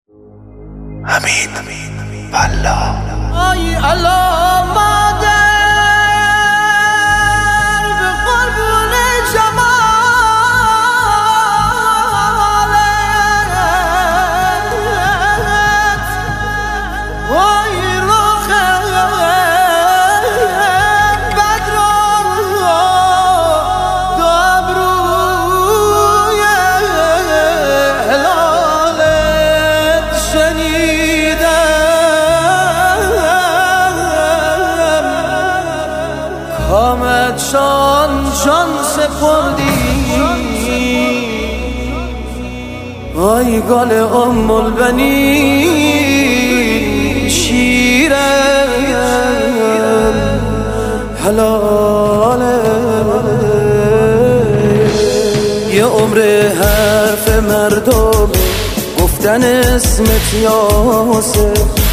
حمید والله ای الله مادر به قربون جمالت وای رخ بدر دو ابروی هلالت شنیدم کامت جان سپردی وای گل ام البنین شیرم حلاله یه عمر حرف مردم گفتن اسمت یاسه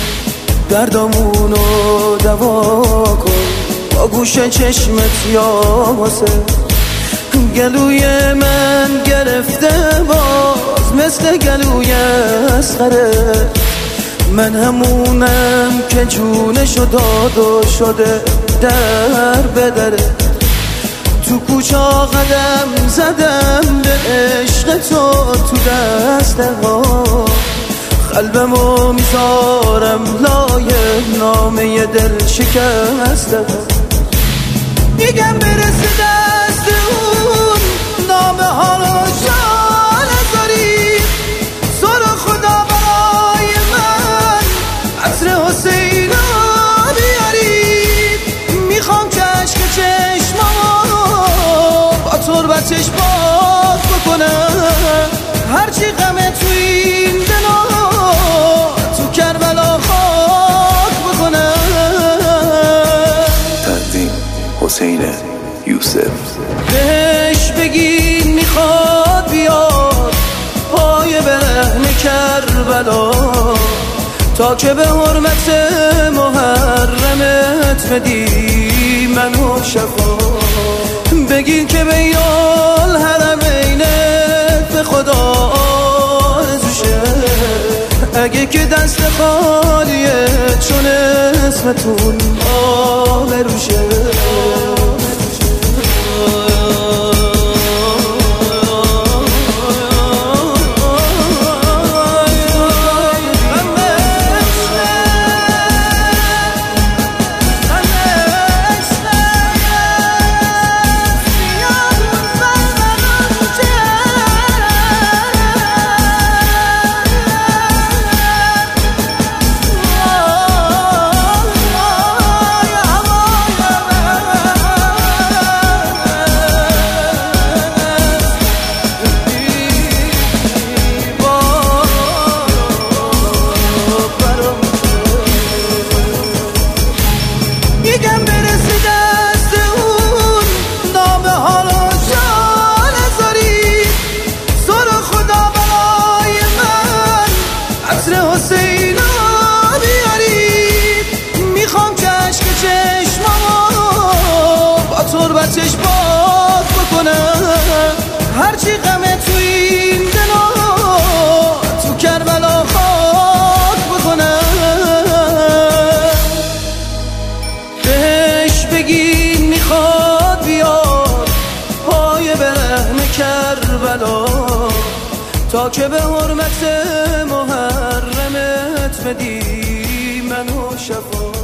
دردامونو دوا کن با گوش چشمت یاسه گلوی من گرفته باز مثل گلوی اصغره من همونم که جونشو داد و شده در بدره تو کوچه قدم زدم به عشق تو دسته ها قلبمو میذارم لای نامه دل شکسته ها میگم برسه دست اون نامه ها رو جان نذاری سر خدا برای من عطر حسین رو بیاری میخوام که عشق چشمامو با تربتش پاک بکنم هرچی غمه تو این دلا تو کربلا خاک بکنم تقدیم حسین یوسف بهش بگین میخواد بیاد پای برهن کربلا تا که به حرمت محرمت بدی منو شفا بگین که بین الحرمین به خدا آرزوشه اگه که دست خالیه چون اسمتون آبروشه حسین رو بیارید میخوام که عشق چشمامو با تربتش پاک بکنم هرچی غمه تو این دلا تو کربلا خاک بکنم بهش بگین میخواد بیاد پای برهن کربلا تا که به حرمت محرمت بدی منو شفا